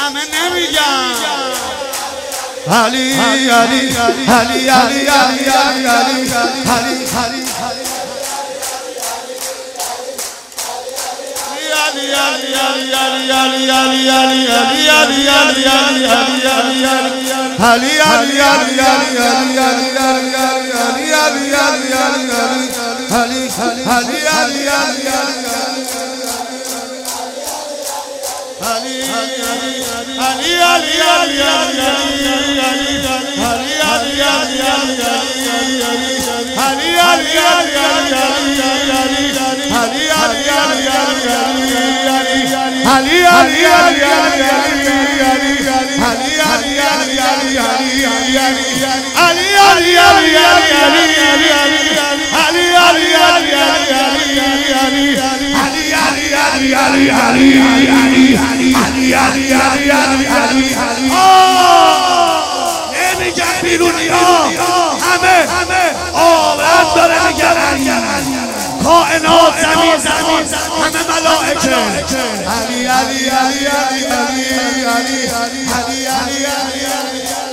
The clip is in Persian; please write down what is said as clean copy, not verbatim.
همه نمیگن علی علی علی علی علی علی علی علی نمیگن بیرونی ها همه آورد داره میگن کائنات زمین همه ملائکه علی علی علی علی علی علی علی علی علی